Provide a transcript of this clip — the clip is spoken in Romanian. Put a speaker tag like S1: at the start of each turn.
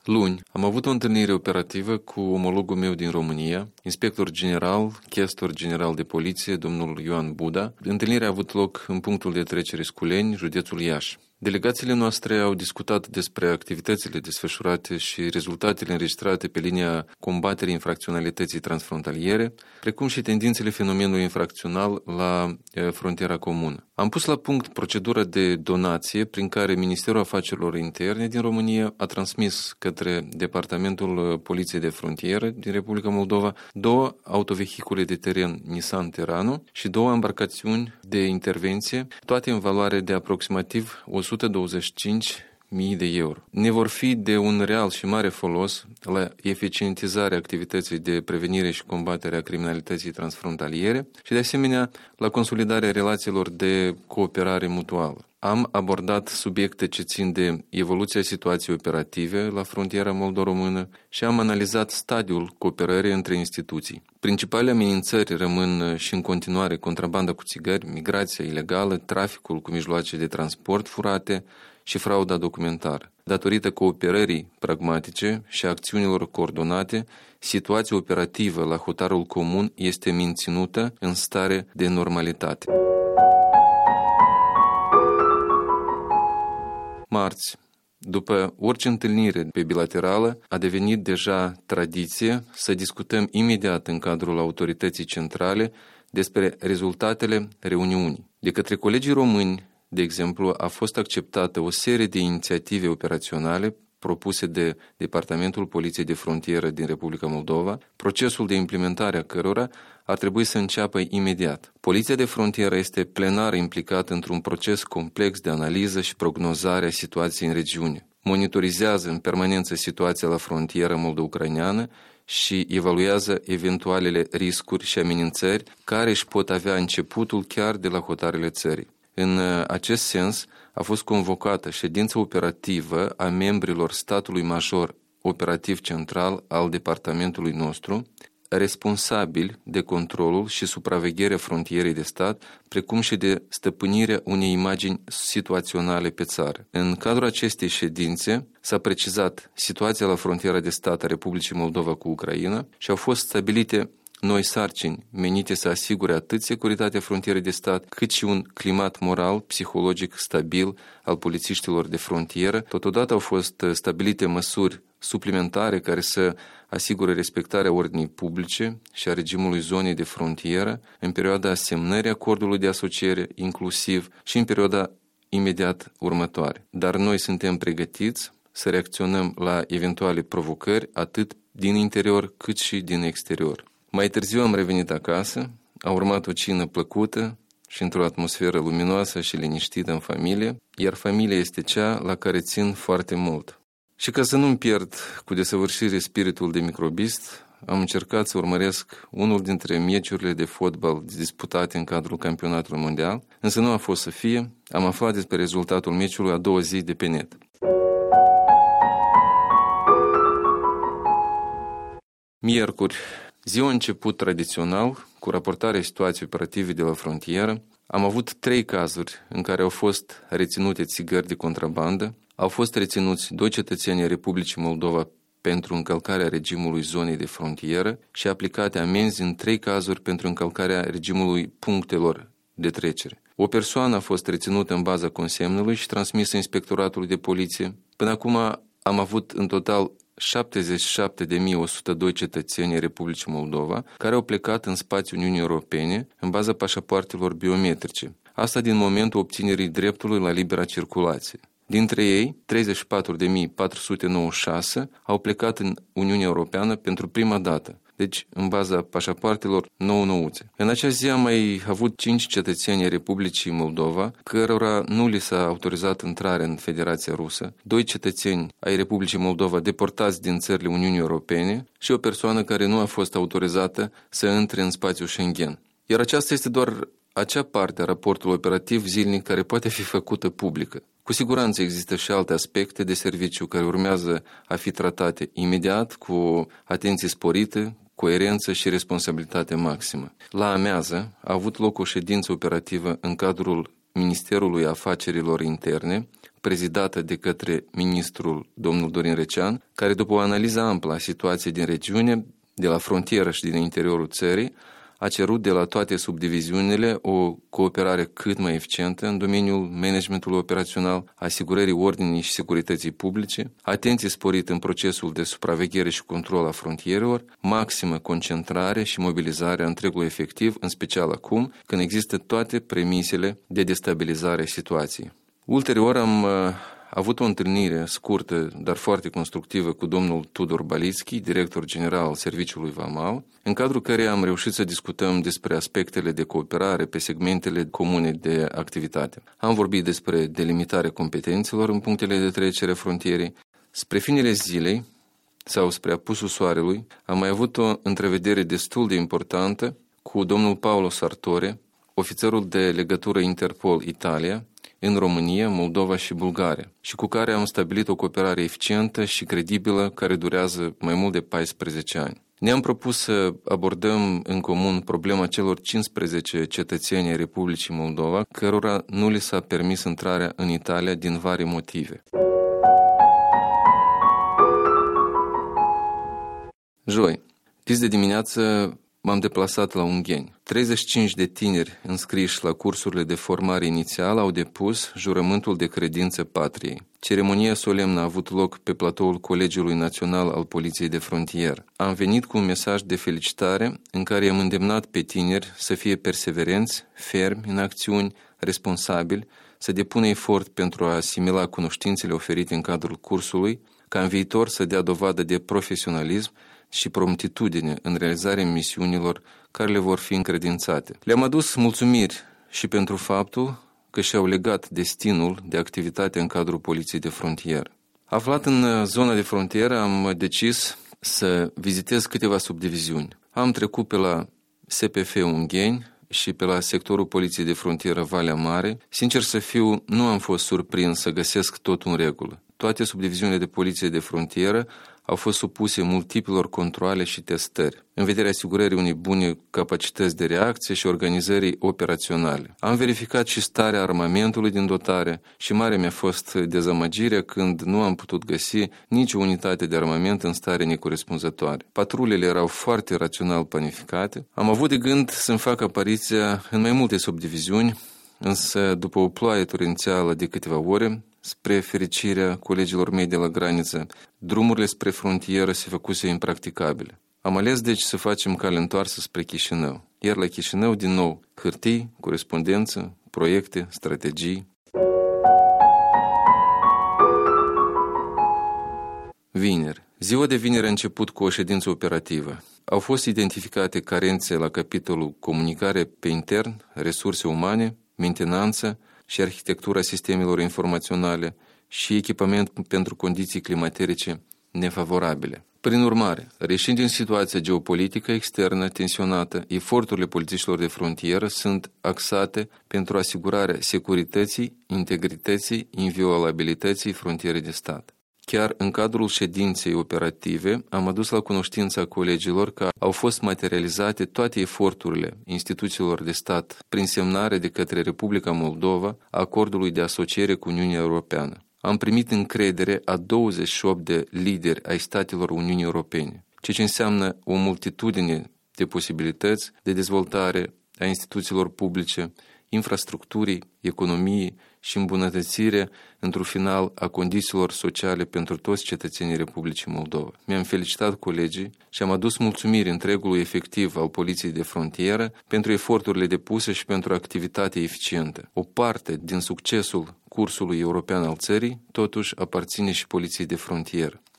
S1: Luni am avut o întâlnire operativă cu omologul meu din România, inspector general, chestor general de poliție, domnul Ioan Buda. Întâlnirea a avut loc în punctul de trecere Sculeni, județul Iași. Delegațiile noastre au discutat despre activitățile desfășurate și rezultatele înregistrate pe linia combaterii infracționalității transfrontaliere, precum și tendințele fenomenului infracțional la frontiera comună. Am pus la punct procedura de donație prin care Ministerul Afacerilor Interne din România a transmis către Departamentul Poliției de Frontieră din Republica Moldova 2 autovehicule de teren Nissan Terrano și 2 embarcațiuni de intervenție, toate în valoare de aproximativ 125.000 de euro. Ne vor fi de un real și mare folos la eficientizarea activității de prevenire și combatere a criminalității transfrontaliere și, de asemenea, la consolidarea relațiilor de cooperare mutuală. Am abordat subiecte ce țin de evoluția situației operative la frontiera moldo-română și am analizat stadiul cooperării între instituții. Principalele amenințări rămân și în continuare contrabanda cu țigări, migrația ilegală, traficul cu mijloace de transport furate și frauda documentară. Datorită cooperării pragmatice și acțiunilor coordonate, situația operativă la hotarul comun este menținută în stare de normalitate. Marți, după orice întâlnire pe bilaterală, a devenit deja tradiție să discutăm imediat în cadrul autorității centrale despre rezultatele reuniunii. De către colegii români, de exemplu, a fost acceptată o serie de inițiative operaționale propuse de Departamentul Poliției de Frontieră din Republica Moldova, procesul de implementare a cărora ar trebui să înceapă imediat. Poliția de Frontieră este plenar implicată într-un proces complex de analiză și prognozare a situației în regiune. Monitorizează în permanență situația la frontieră moldo-ucraineană și evaluează eventualele riscuri și amenințări care își pot avea începutul chiar de la hotarele țării. În acest sens, a fost convocată ședința operativă a membrilor statului major operativ central al departamentului nostru, responsabili de controlul și supravegherea frontierei de stat, precum și de stăpânirea unei imagini situaționale pe țară. În cadrul acestei ședințe s-a precizat situația la frontiera de stat a Republicii Moldova cu Ucraina și au fost stabilite noi sarcini menite să asigure atât securitatea frontierei de stat, cât și un climat moral, psihologic stabil al polițiștilor de frontieră. Totodată au fost stabilite măsuri suplimentare care să asigure respectarea ordinii publice și a regimului zonei de frontieră în perioada semnării acordului de asociere, inclusiv și în perioada imediat următoare. Dar noi suntem pregătiți să reacționăm la eventuale provocări atât din interior cât și din exterior. Mai târziu am revenit acasă, a urmat o cină plăcută și într-o atmosferă luminoasă și liniștită în familie, iar familia este cea la care țin foarte mult. Și ca să nu-mi pierd cu desăvârșire spiritul de microbist, am încercat să urmăresc unul dintre meciurile de fotbal disputate în cadrul campionatului mondial, însă nu a fost să fie, am aflat despre rezultatul meciului a 2 zi de pe net. Miercuri, ziua a început tradițional, cu raportarea situației operative de la frontieră. Am avut 3 cazuri în care au fost reținute țigări de contrabandă, au fost reținuți 2 cetățeni ai Republicii Moldova pentru încălcarea regimului zonei de frontieră și aplicate amenzi în 3 cazuri pentru încălcarea regimului punctelor de trecere. O persoană a fost reținută în baza consemnului și transmisă Inspectoratului de Poliție. Până acum am avut în total 77.102 cetățeni ai Republicii Moldova care au plecat în spațiul Uniunii Europene în baza pașapoartelor biometrice. Asta din momentul obținerii dreptului la libera circulație. Dintre ei, 34.496 au plecat în Uniunea Europeană pentru prima dată, deci în baza pașapoartelor nou-nouțe. În acea zi am mai avut 5 cetățeni ai Republicii Moldova, cărora nu li s-a autorizat intrarea în Federația Rusă, 2 cetățeni ai Republicii Moldova deportați din țările Uniunii Europene și o persoană care nu a fost autorizată să intre în spațiul Schengen. Iar aceasta este doar acea parte a raportului operativ zilnic care poate fi făcută publică. Cu siguranță există și alte aspecte de serviciu care urmează a fi tratate imediat, cu atenție sporită, coerență și responsabilitate maximă. La amiază a avut loc o ședință operativă în cadrul Ministerului Afacerilor Interne prezidată de către ministrul domnul Dorin Recean, care după o analiză amplă a situației din regiune, de la frontieră și din interiorul țării, a cerut de la toate subdiviziunile o cooperare cât mai eficientă în domeniul managementului operațional, asigurării ordinii și securității publice, atenție sporită în procesul de supraveghere și control a frontierelor, maximă concentrare și mobilizare a întregului efectiv, în special acum, când există toate premisele de destabilizare a situației. Ulterior am avut o întâlnire scurtă, dar foarte constructivă cu domnul Tudor Balitski, director general al Serviciului Vamal, în cadrul căreia am reușit să discutăm despre aspectele de cooperare pe segmentele comune de activitate. Am vorbit despre delimitarea competențelor în punctele de trecere frontierei. Spre finele zilei, sau spre apusul soarelui, am mai avut o întrevedere destul de importantă cu domnul Paolo Sartore, ofițerul de legătură Interpol Italia, în România, Moldova și Bulgaria, și cu care am stabilit o cooperare eficientă și credibilă care durează mai mult de 14 ani. Ne-am propus să abordăm în comun problema celor 15 cetățeni ai Republicii Moldova, cărora nu li s-a permis intrarea în Italia din vari motive. Joi, dis de dimineață, m-am deplasat la Ungheni. 35 de tineri înscriși la cursurile de formare inițială au depus jurământul de credință patriei. Ceremonia solemnă a avut loc pe platoul Colegiului Național al Poliției de Frontieră. Am venit cu un mesaj de felicitare în care i-am îndemnat pe tineri să fie perseverenți, fermi în acțiuni, responsabili, să depună efort pentru a asimila cunoștințele oferite în cadrul cursului, ca în viitor să dea dovadă de profesionalism și promptitudine în realizarea misiunilor care le vor fi încredințate. Le-am adus mulțumiri și pentru faptul că și-au legat destinul de activitate în cadrul Poliției de Frontieră. Aflat în zona de frontieră, am decis să vizitez câteva subdiviziuni. Am trecut pe la SPF Ungheni și pe la sectorul Poliției de Frontieră Valea Mare. Sincer să fiu, nu am fost surprins să găsesc totul în regulă. Toate subdiviziunile de poliție de frontieră au fost supuse multiplor controale și testări, în vederea asigurării unei bune capacități de reacție și organizării operaționale. Am verificat și starea armamentului din dotare și mare mi-a fost dezamăgirea când nu am putut găsi nicio unitate de armament în stare necorespunzătoare. Patrulele erau foarte rațional planificate. Am avut de gând să-mi fac apariția în mai multe subdiviziuni, însă după o ploaie torențială de câteva ore, spre fericirea colegilor mei de la graniță, drumurile spre frontieră se făcuse impracticabile. Am ales deci să facem cale întoarsă spre Chișinău. Iar la Chișinău, din nou, hârtii, corespondență, proiecte, strategii. Vineri. Ziua de vineri a început cu o ședință operativă. Au fost identificate carențe la capitolul comunicare pe intern, resurse umane, mentenanță și arhitectura sistemelor informaționale și echipament pentru condiții climaterice nefavorabile. Prin urmare, reșind din situația geopolitică externă tensionată, eforturile polițiștilor de frontieră sunt axate pentru asigurarea securității, integrității, inviolabilității frontierei de stat. Chiar în cadrul ședinței operative am adus la cunoștința colegilor că au fost materializate toate eforturile instituțiilor de stat prin semnare de către Republica Moldova a acordului de asociere cu Uniunea Europeană. Am primit încredere a 28 de lideri ai statelor Uniunii Europene, ceea ce înseamnă o multitudine de posibilități de dezvoltare a instituțiilor publice, infrastructurii, economiei și îmbunătățirea, într-un final, a condițiilor sociale pentru toți cetățenii Republicii Moldova. Mi-am felicitat colegii și am adus mulțumiri întregului efectiv al Poliției de Frontieră pentru eforturile depuse și pentru activitatea eficientă. O parte din succesul cursului european al țării, totuși, aparține și Poliției de Frontieră.